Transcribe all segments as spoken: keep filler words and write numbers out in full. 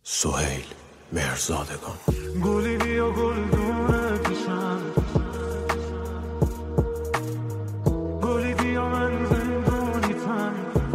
سهیل مهرزادگان. گلی بیا گلدونه پیشم، گلی بیا من زندونیتم،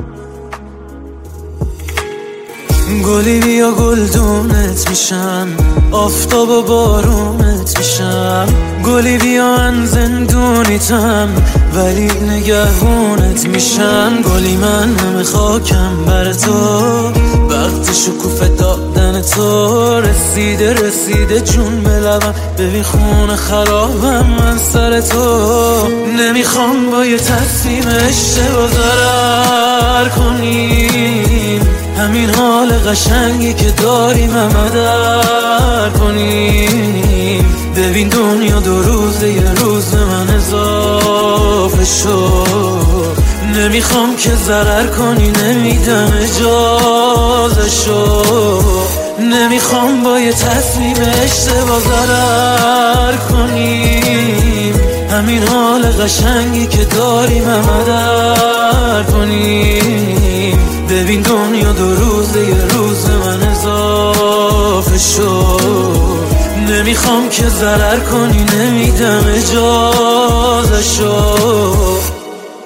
گلی بیا گلدونت میشم، آفتاب و بارونت میشم، گلی بیا من زندونیتم ولی نگهونت میشم، گلی من همه خاکم بر تو، وقت شکوفه دادن تو رسیده رسیده جون به لبم، ببین خونه خرابم من سر تو، نمیخوام با یه تصمیم اشتباه ضرر کنیم، همین حال قشنگی که داریم همه در کنیم، ببین دنیا دو روزه یه روز به من اضافه شد، نمیخوام که ضرر کنی نمیدم اجازه شد، نمیخوام با یه تصمیم اشتباه ضرر کنیم، همین حال قشنگی که داریم همه در کنیم، ببین دنیا دو روزه یه روز من اضافه شد، نمیخوام که ضرر کنی نمیدم اجازه شد.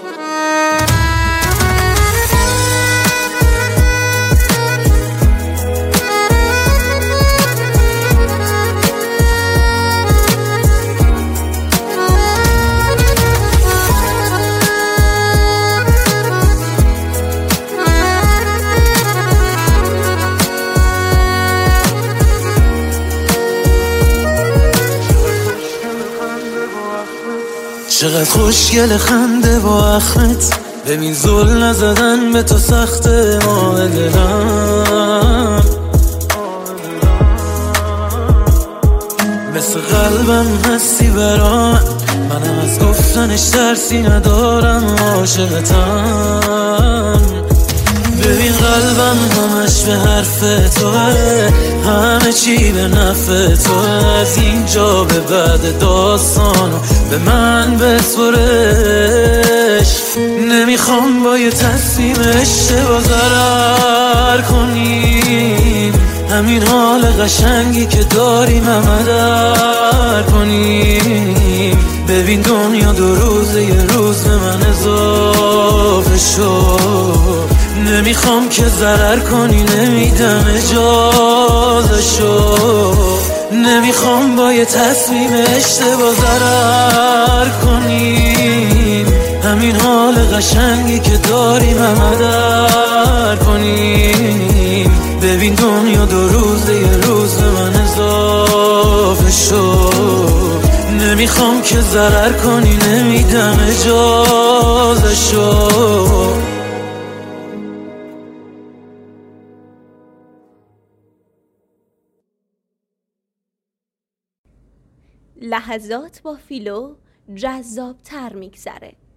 چقدر خوشگل خنده با اخمت، ببین زل نزدن به تو سخته ماه دلم، مثل قلبم هستی برام، منم از گفتنش ترسی ندارم عاشقتم، ببین قلبم همش به حرف توه، همه چی به نفع تو، از اینجا به بعد داستانو به من بسپرش، نمیخوام با یه تصمیم اشتباه ضرر کنیم، همین حال قشنگی که داریم همه در کنیم، ببین دنیا دو روزه یه روز به من اضافه شد، نمیخوام که ضرر کنی نمیدم اجازه شد، نمیخوام با یه تصمیم اشتباه ضرر کنیم، همین حال قشنگی که داریم همه در کنیم، ببین دنیا دو روزه یه روز به من اضافه شد، نمیخوام که ضرر کنی نمیدم اجازه شد. لحظات با فیلو جذاب تر میگذره.